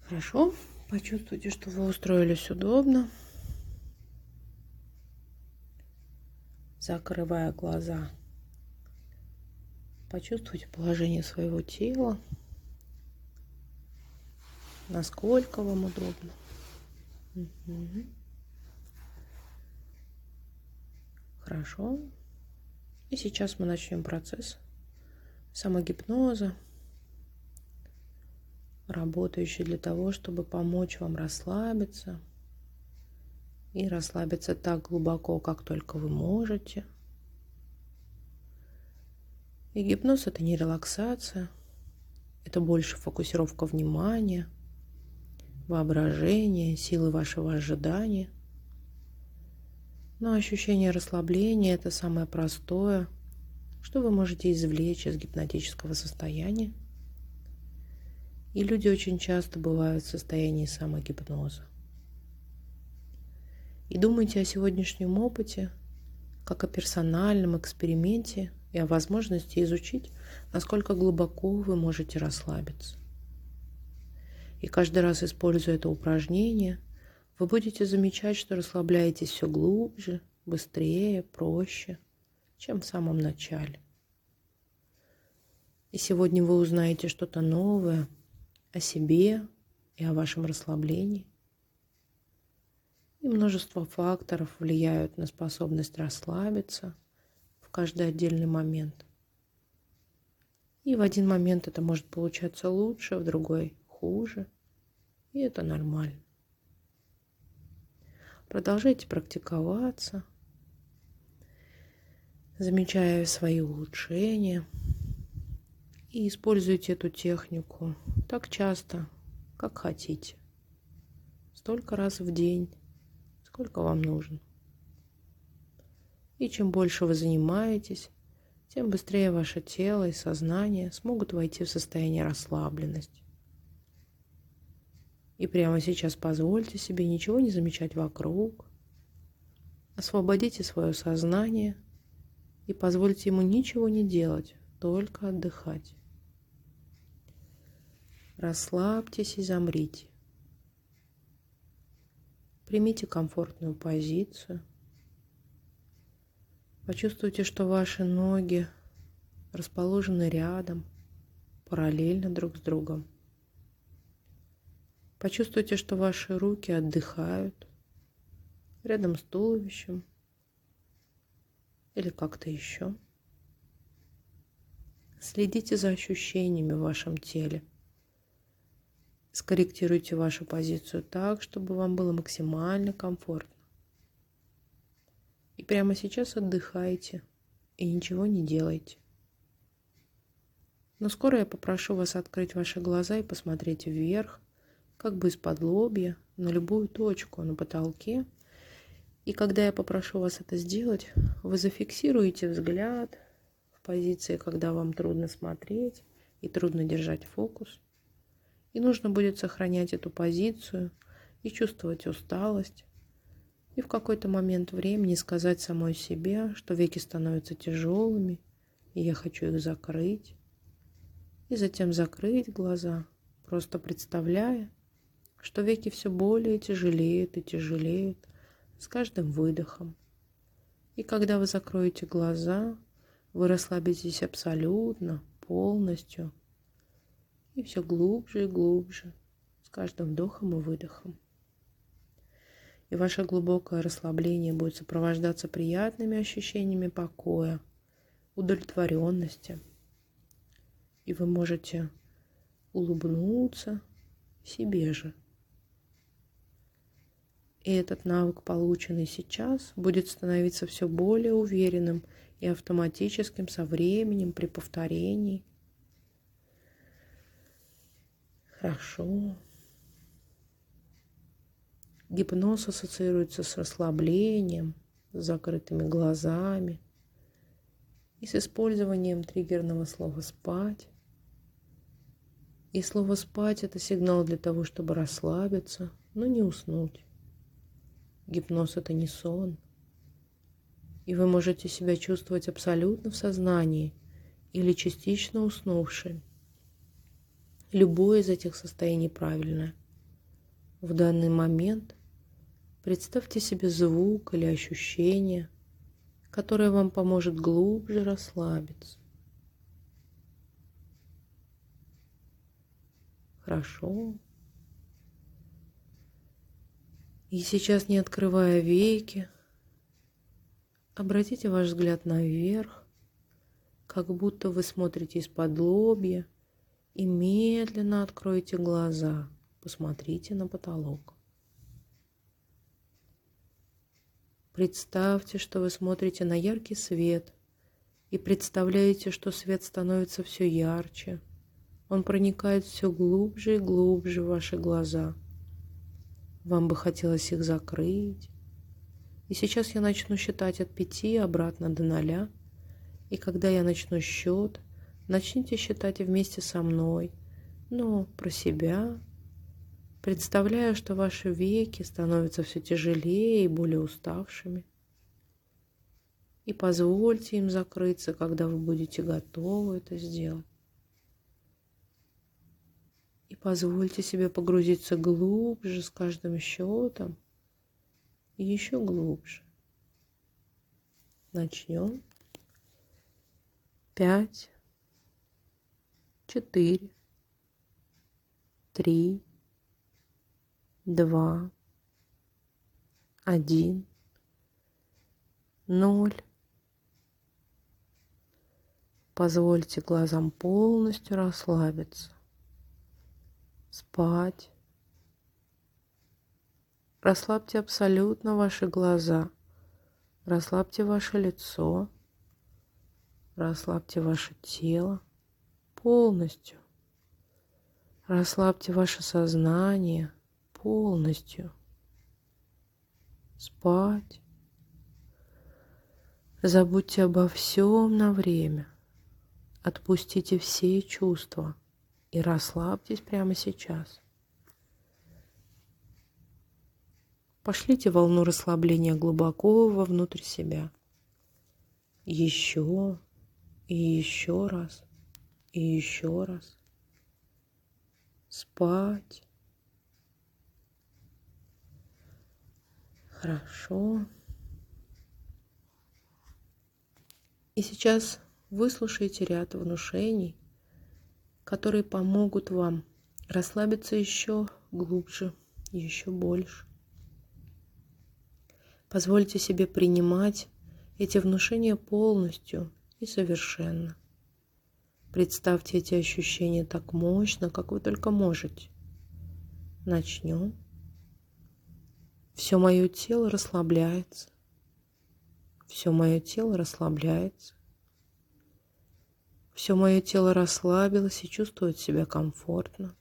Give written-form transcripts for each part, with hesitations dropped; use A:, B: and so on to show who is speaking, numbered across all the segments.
A: Хорошо. Почувствуйте, что вы устроились удобно. Закрывая глаза, почувствуйте положение своего тела, насколько вам удобно. Хорошо. И сейчас мы начнем процесс самогипноза, работающий для того, чтобы помочь вам расслабиться. И расслабиться так глубоко, как только вы можете. И гипноз — это не релаксация, это больше фокусировка внимания, воображения, силы вашего ожидания. Но ощущение расслабления — это самое простое, что вы можете извлечь из гипнотического состояния. И люди очень часто бывают в состоянии самогипноза. И думайте о сегодняшнем опыте как о персональном эксперименте и о возможности изучить, насколько глубоко вы можете расслабиться. И каждый раз, используя это упражнение, вы будете замечать, что расслабляетесь все глубже, быстрее, проще, чем в самом начале. И сегодня вы узнаете что-то новое о себе и о вашем расслаблении. И множество факторов влияют на способность расслабиться в каждый отдельный момент. И в один момент это может получаться лучше, в другой хуже. И это нормально. Продолжайте практиковаться, замечая свои улучшения. И используйте эту технику так часто, как хотите. Столько раз в день, сколько вам нужно. И чем больше вы занимаетесь, тем быстрее ваше тело и сознание смогут войти в состояние расслабленности. И прямо сейчас позвольте себе ничего не замечать вокруг. Освободите свое сознание и позвольте ему ничего не делать, только отдыхать. Расслабьтесь и замрите. Примите комфортную позицию. Почувствуйте, что ваши ноги расположены рядом, параллельно друг с другом. Почувствуйте, что ваши руки отдыхают рядом с туловищем или как-то еще. Следите за ощущениями в вашем теле. Скорректируйте вашу позицию так, чтобы вам было максимально комфортно. И прямо сейчас отдыхайте и ничего не делайте. Но скоро я попрошу вас открыть ваши глаза и посмотреть вверх, как бы из-под лобья, на любую точку на потолке. И когда я попрошу вас это сделать, вы зафиксируете взгляд в позиции, когда вам трудно смотреть и трудно держать фокус. И нужно будет сохранять эту позицию и чувствовать усталость. И в какой-то момент времени сказать самой себе, что веки становятся тяжелыми, и я хочу их закрыть. И затем закрыть глаза, просто представляя, что веки все более тяжелеют и тяжелеют с каждым выдохом. И когда вы закроете глаза, вы расслабитесь абсолютно, полностью, и все глубже и глубже, с каждым вдохом и выдохом. И ваше глубокое расслабление будет сопровождаться приятными ощущениями покоя, удовлетворенности. И вы можете улыбнуться себе же. И этот навык, полученный сейчас, будет становиться все более уверенным и автоматическим со временем при повторении. Хорошо. Гипноз ассоциируется с расслаблением, с закрытыми глазами и с использованием триггерного слова «спать». И слово «спать» — это сигнал для того, чтобы расслабиться, но не уснуть. Гипноз — это не сон. И вы можете себя чувствовать абсолютно в сознании или частично уснувшим. Любое из этих состояний правильное. В данный момент представьте себе звук или ощущение, которое вам поможет глубже расслабиться. Хорошо. И сейчас, не открывая веки, обратите ваш взгляд наверх, как будто вы смотрите из-под лобья, и медленно откройте глаза, посмотрите на потолок. Представьте, что вы смотрите на яркий свет и представляете, что свет становится все ярче. Он проникает все глубже и глубже в ваши глаза. Вам бы хотелось их закрыть. И сейчас я начну считать от 5 обратно до 0. И когда я начну счет, начните считать вместе со мной, но про себя, представляя, что ваши веки становятся все тяжелее и более уставшими. И позвольте им закрыться, когда вы будете готовы это сделать. И позвольте себе погрузиться глубже с каждым счетом и еще глубже. Начнем. 5, 4, 3, 2, 1, 0. Позвольте глазам полностью расслабиться. Спать. Расслабьте абсолютно ваши глаза. Расслабьте ваше лицо. Расслабьте ваше тело полностью. Расслабьте ваше сознание полностью. Спать. Забудьте обо всем на время. Отпустите все чувства и расслабьтесь прямо сейчас. Пошлите волну расслабления глубоко вовнутрь себя. Еще и еще раз, и еще раз. Спать. Хорошо. И сейчас выслушайте ряд внушений, которые помогут вам расслабиться еще глубже, еще больше. Позвольте себе принимать эти внушения полностью и совершенно. Представьте эти ощущения так мощно, как вы только можете. Начнем. Все мое тело расслабляется. Все мое тело расслабляется. Все мое тело расслабилось и чувствует себя комфортно.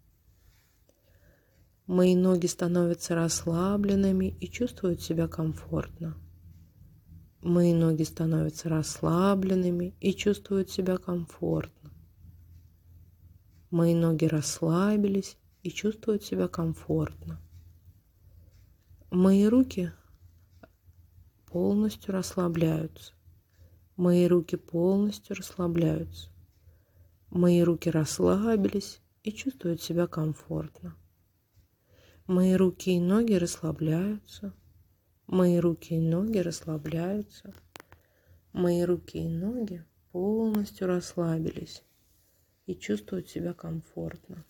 A: Мои ноги становятся расслабленными и чувствуют себя комфортно. Мои ноги становятся расслабленными и чувствуют себя комфортно. Мои ноги расслабились и чувствуют себя комфортно. Мои руки полностью расслабляются. Мои руки полностью расслабляются. Мои руки расслабились и чувствуют себя комфортно. Мои руки и ноги расслабляются. Мои руки и ноги расслабляются. Мои руки и ноги полностью расслабились и чувствуют себя комфортно.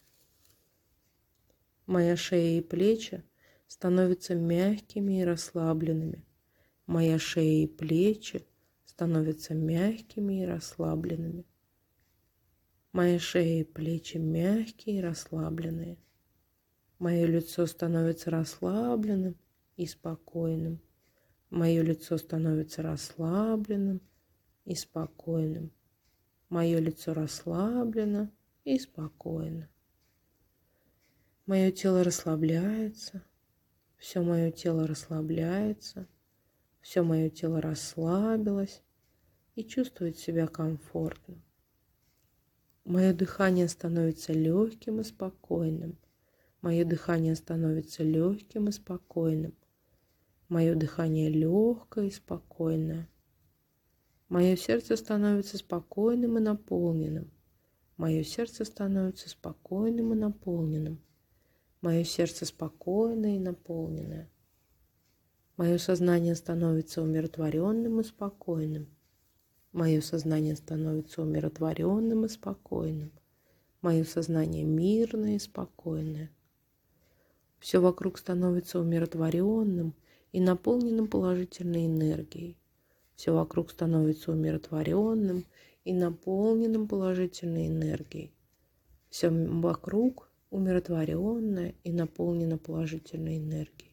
A: Моя шея и плечи становятся мягкими и расслабленными. Моя шея и плечи становятся мягкими и расслабленными. Моя шея и плечи мягкие и расслабленные. Мое лицо становится расслабленным и спокойным. Мое лицо становится расслабленным и спокойным. Мое лицо расслаблено и спокойно. Мое тело расслабляется. Все мое тело расслабляется. Все мое тело расслабилось и чувствует себя комфортно. Мое дыхание становится легким и спокойным. Мое дыхание становится легким и спокойным. Мое дыхание легкое и спокойное. Мое сердце становится спокойным и наполненным. Мое сердце становится спокойным и наполненным. Мое сердце спокойное и наполненное. Мое сознание становится умиротворенным и спокойным. Мое сознание становится умиротворенным и спокойным. Мое сознание мирное и спокойное. Все вокруг становится умиротворенным и наполненным положительной энергией. Все вокруг становится умиротворенным и наполненным положительной энергией. Все вокруг умиротворенное и наполнено положительной энергией.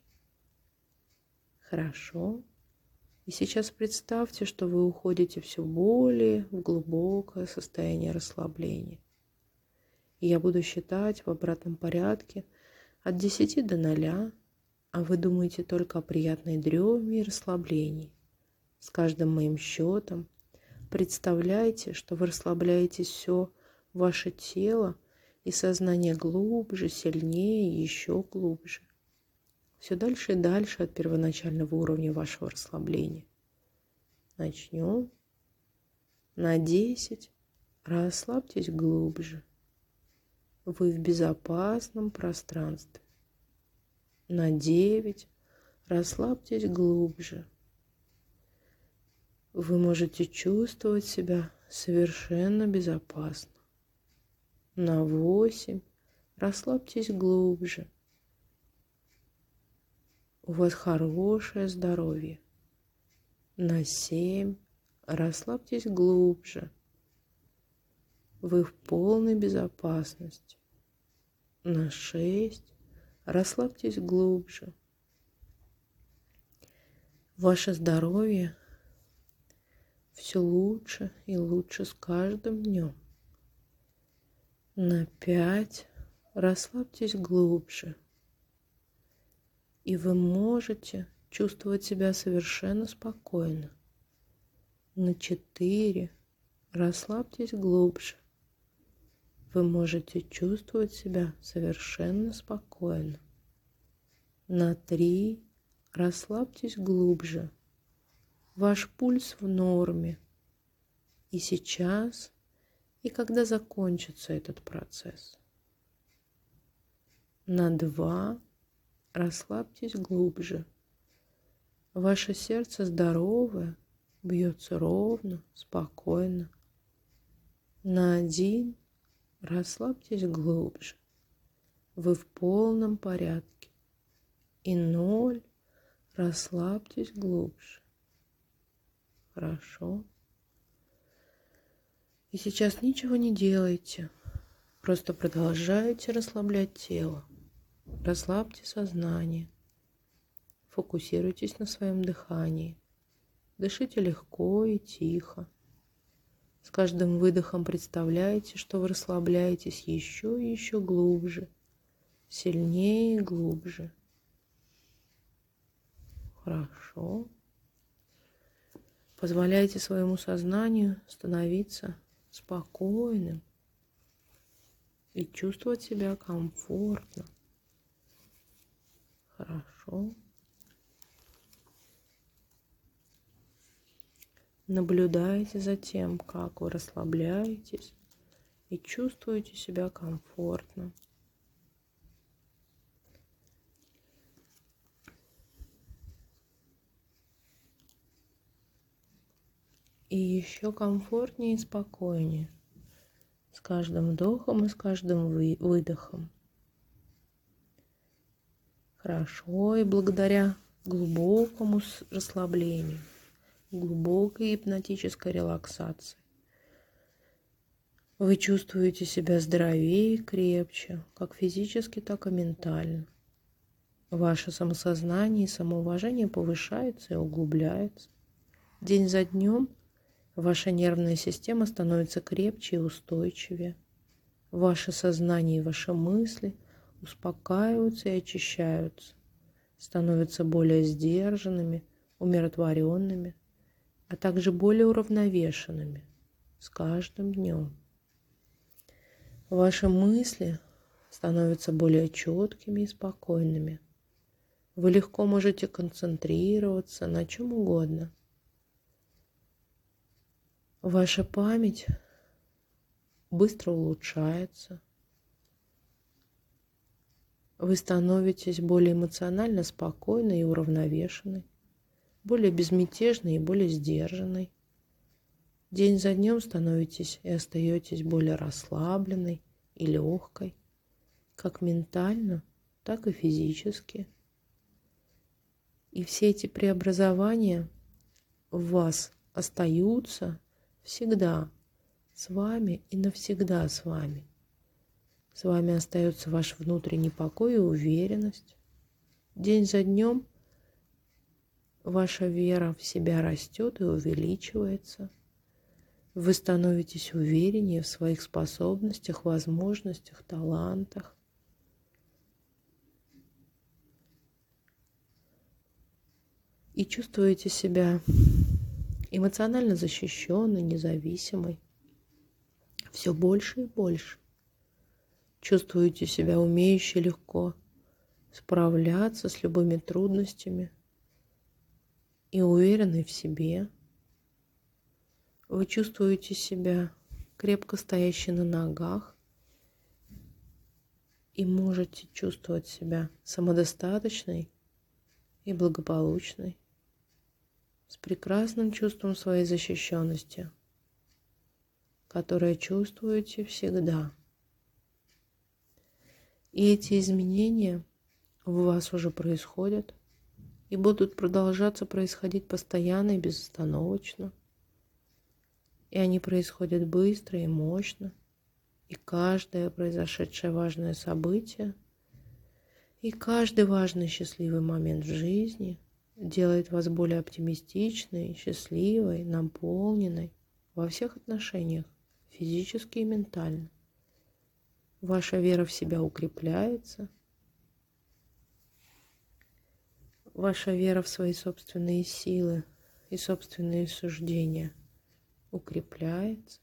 A: Хорошо. И сейчас представьте, что вы уходите все более в глубокое состояние расслабления. И я буду считать в обратном порядке от 10 до 0, а вы думаете только о приятной дреме и расслаблении. С каждым моим счетом представляйте, что вы расслабляете все ваше тело и сознание глубже, сильнее и еще глубже. Все дальше и дальше от первоначального уровня вашего расслабления. Начнем. На 10 расслабьтесь глубже. Вы в безопасном пространстве. На 9 расслабьтесь глубже. Вы можете чувствовать себя совершенно безопасно. На 8 расслабьтесь глубже. У вас хорошее здоровье. На 7 расслабьтесь глубже. Вы в полной безопасности. На 6 расслабьтесь глубже. Ваше здоровье все лучше и лучше с каждым днем. На 5 расслабьтесь глубже. И вы можете чувствовать себя совершенно спокойно. На 4 расслабьтесь глубже. Вы можете чувствовать себя совершенно спокойно. На 3 расслабьтесь глубже. Ваш пульс в норме. И сейчас, и когда закончится этот процесс. На 2 расслабьтесь глубже. Ваше сердце здоровое, бьется ровно, спокойно. На 1 расслабьтесь глубже. Вы в полном порядке. И 0 расслабьтесь глубже. Хорошо. И сейчас ничего не делайте. Просто продолжайте расслаблять тело. Расслабьте сознание. Фокусируйтесь на своем дыхании. Дышите легко и тихо. С каждым выдохом представляйте, что вы расслабляетесь еще и еще глубже, сильнее и глубже. Хорошо. Позволяйте своему сознанию становиться спокойным и чувствовать себя комфортно. Хорошо. Наблюдайте за тем, как вы расслабляетесь и чувствуете себя комфортно. И еще комфортнее и спокойнее с каждым вдохом и с каждым выдохом. Хорошо, и благодаря глубокому расслаблению, глубокой гипнотической релаксации вы чувствуете себя здоровее и крепче, как физически, так и ментально. Ваше самосознание и самоуважение повышается и углубляется. День за днем ваша нервная система становится крепче и устойчивее. Ваше сознание и ваши мысли успокаиваются и очищаются, становятся более сдержанными, умиротворенными, а также более уравновешенными с каждым днем. Ваши мысли становятся более четкими и спокойными. Вы легко можете концентрироваться на чем угодно. Ваша память быстро улучшается. Вы становитесь более эмоционально спокойной и уравновешенной, более безмятежной и более сдержанной. День за днем становитесь и остаетесь более расслабленной и легкой, как ментально, так и физически. И все эти преобразования в вас остаются всегда с вами и навсегда с вами. С вами остается ваш внутренний покой и уверенность. День за днем ваша вера в себя растет и увеличивается. Вы становитесь увереннее в своих способностях, возможностях, талантах. И чувствуете себя эмоционально защищенной, независимой. Все больше и больше. Чувствуете себя умеющей легко справляться с любыми трудностями и уверенной в себе. Вы чувствуете себя крепко стоящей на ногах и можете чувствовать себя самодостаточной и благополучной, с прекрасным чувством своей защищенности, которое чувствуете всегда. И эти изменения в вас уже происходят и будут продолжаться происходить постоянно и безостановочно. И они происходят быстро и мощно. И каждое произошедшее важное событие, и каждый важный счастливый момент в жизни делает вас более оптимистичной, счастливой, наполненной во всех отношениях, физически и ментально. Ваша вера в себя укрепляется. Ваша вера в свои собственные силы и собственные суждения укрепляется.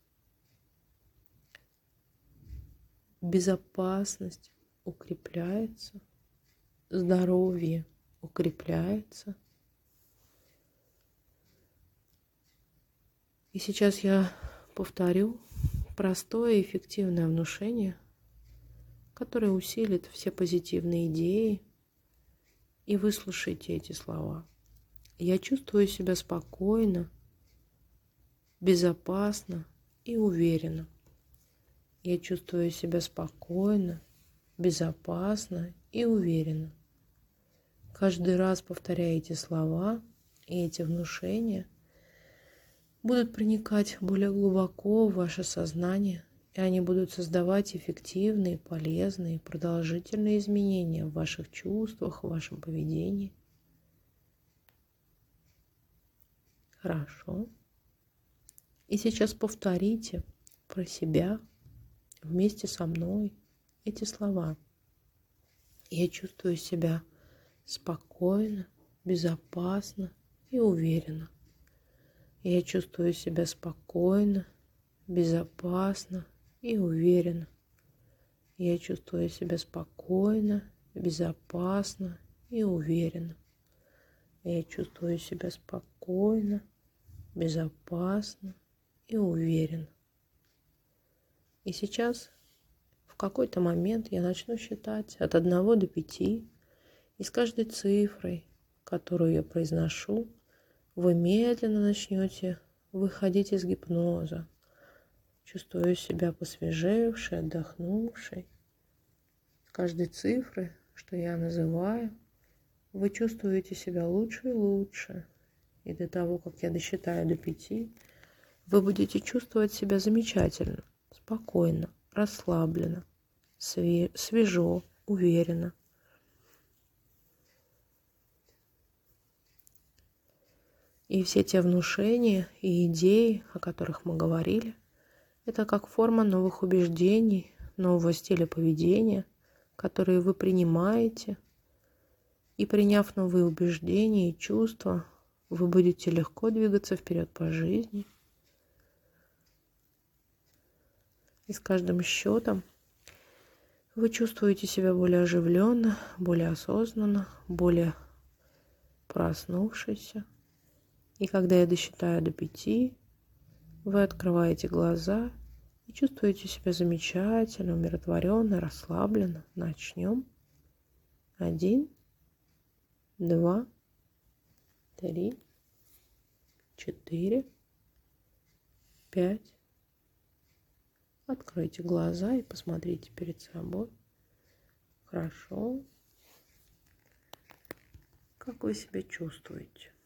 A: Безопасность укрепляется. Здоровье укрепляется. И сейчас я повторю простое и эффективное внушение, которое усилит все позитивные идеи, и выслушайте эти слова. Я чувствую себя спокойно, безопасно и уверенно. Я чувствую себя спокойно, безопасно и уверенно. Каждый раз повторяя эти слова, и эти внушения будут проникать более глубоко в ваше сознание, и они будут создавать эффективные, полезные, продолжительные изменения в ваших чувствах, в вашем поведении. Хорошо. И сейчас повторите про себя вместе со мной эти слова. Я чувствую себя спокойно, безопасно и уверенно. Я чувствую себя спокойно, безопасно и уверенно. Я чувствую себя спокойно, безопасно и уверенно. Я чувствую себя спокойно, безопасно и уверенно. И сейчас в какой-то момент я начну считать от 1 до 5, и с каждой цифрой, которую я произношу, вы медленно начнете выходить из гипноза, чувствуя себя посвежевшей, отдохнувшей. С каждой цифрой, что я называю, вы чувствуете себя лучше и лучше. И до того, как я досчитаю до 5, вы будете чувствовать себя замечательно, спокойно, расслабленно, свежо, уверенно. И все те внушения и идеи, о которых мы говорили, это как форма новых убеждений, нового стиля поведения, которые вы принимаете. И приняв новые убеждения и чувства, вы будете легко двигаться вперед по жизни. И с каждым счетом вы чувствуете себя более оживленно, более осознанно, более проснувшейся. И когда я досчитаю до 5, вы открываете глаза и чувствуете себя замечательно, умиротворенно, расслабленно. Начнем. 1, 2, 3, 4, 5. Откройте глаза и посмотрите перед собой. Хорошо. Как вы себя чувствуете?